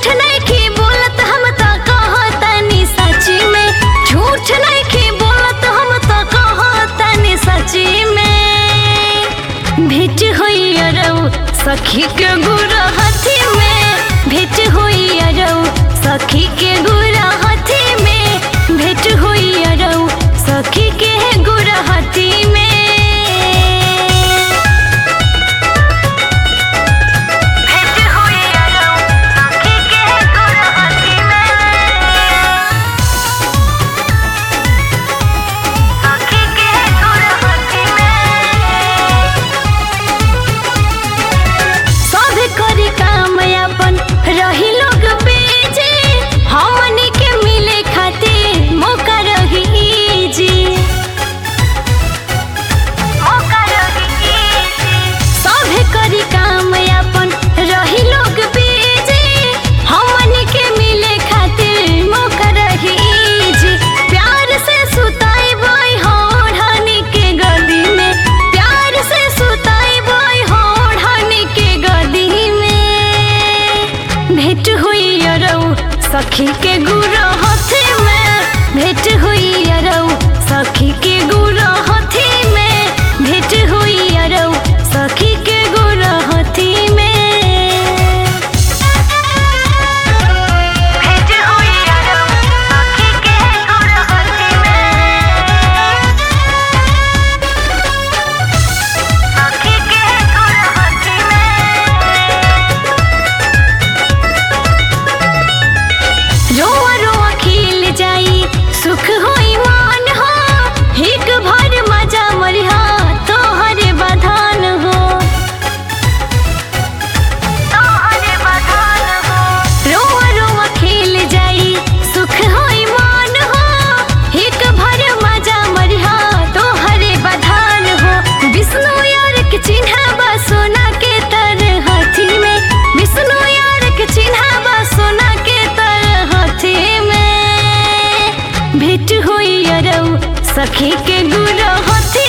झूठ नहीं बोलत हम तो कहतनी सची में, झूठ नहीं बोलत हम तो कहतनी सची में। भेंट होई अरऊ सखी के गुरा हाथी में, भेंट होई अरऊ सखी के गुरा हाथी में, भेंट होई अरऊ सखी के गुरा हाथी में। रही लोग बेजे हमनी के मिले खातिर मौका रही जी, मौका रही सभे करी काम अपन। रही लोग बेजे हमनी के मिले खातिर मौका रही जी। प्यार से सुताई बोई होढ़नी के गदी में, प्यार से सुताई बोई होढ़नी के गदी में। भेंट हुई अरऊ सखी के गुरा हाथी में, भेंट हुई अरऊ सखी के गुरा हाथी में, भेंट हुई अरऊ सखी के गुरा हाथी में। भेंट हुई अरऊ सखी के गुरा हाथी में, सखी के गुरा हाथी में। रोआ रोआ खिल जाई सुख होई मान हो, हिक भर मजा मरिहा तोहरे बधान हो, तोहरे बधान हो। रोआ रोआ खिल जाई सुख होई मान हो, हिक भर मजा मरिहा तोहरे बधान हो। विष्णु यार के चिन्हबा सोना के तर हाथी में, विष्णु यार के चिन्हबा सोना के तर हाथी में। भेंट हुई अरऊ सखी के गुरा हाथी